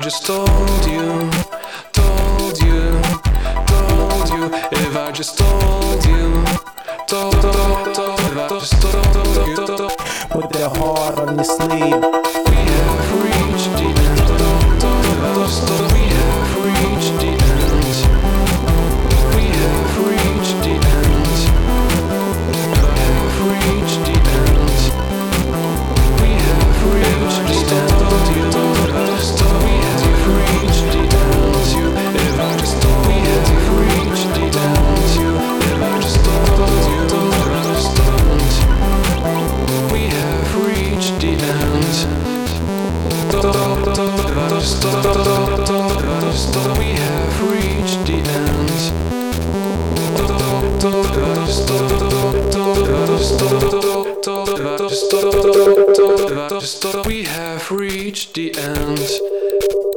just told you, told you, told you, if I just told you, told, if I just told you, put their heart on your sleeve. We have reached the end. We have reached the end. We have reached the end. We have reached the end. We have reached the end. We have reached the end. If I just told you, we have reached the end. If I just told you, we have reached the end. We have reached the end. We have reached the end.